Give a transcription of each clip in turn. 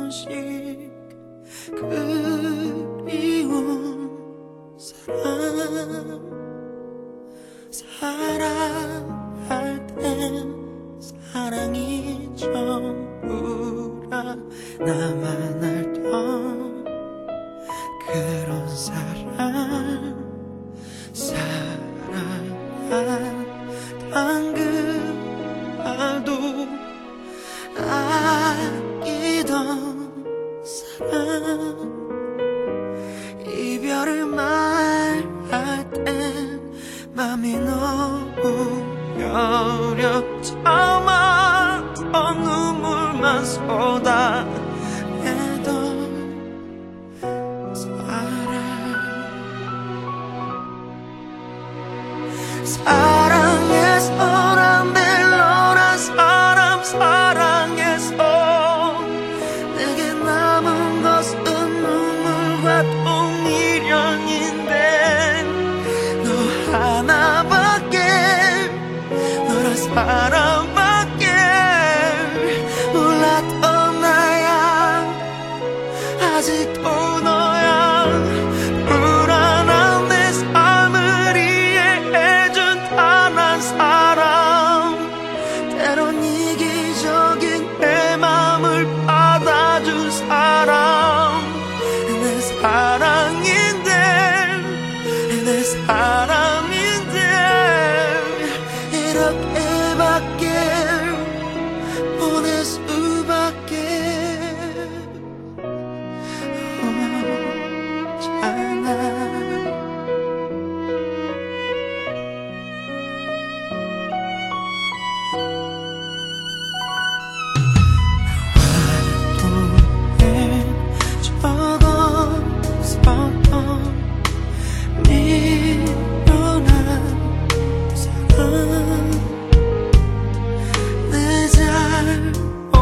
번씩 그리운 사랑할 땐 사랑이 전부라 나만 알던 그런 사랑한 그 말도 아끼던 사랑 이별을 말할 땐 맘이 너무 여렸지만 더 눈물만 쏟아내던 사랑해서 난 널 사랑해서 내게 남은 것은 눈물과 똥이령인데 너 하나밖에 너란 사람밖에 몰랐던 나야 아직도 너야 불안한 내 삶을 이해해준 단 한 사람 때론 이기적인 내 맘을 받아준 사람 내 사랑인데 내 사람인데 이렇게밖에 보낼 수밖에 없잖아.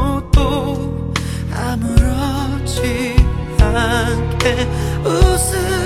아무렇지 않게 웃음